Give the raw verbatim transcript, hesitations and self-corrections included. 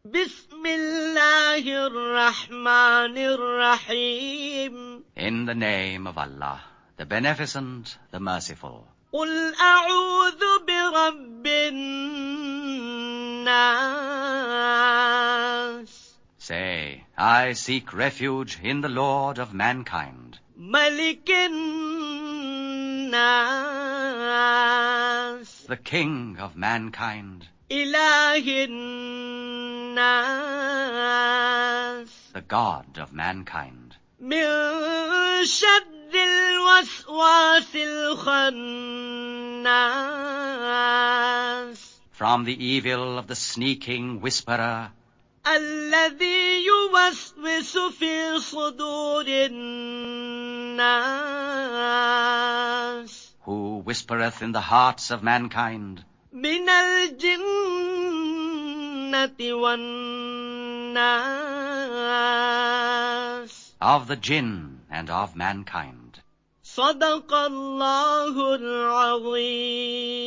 بسم الله الرحمن الرحيم. In the name of Allah, the Beneficent, the Merciful. قل أعوذ برب الناس. Say, I seek refuge in the Lord of mankind. ملك الناس. The King of mankind. إله الناس. The God of mankind. من شر الوسواس الخناس. From the evil of the sneaking whisperer. الذي يوسوس في صدور الناس. Who whispereth in the hearts of mankind. من الجنة والناس. Of the jinn and of mankind. صدق الله العظيم.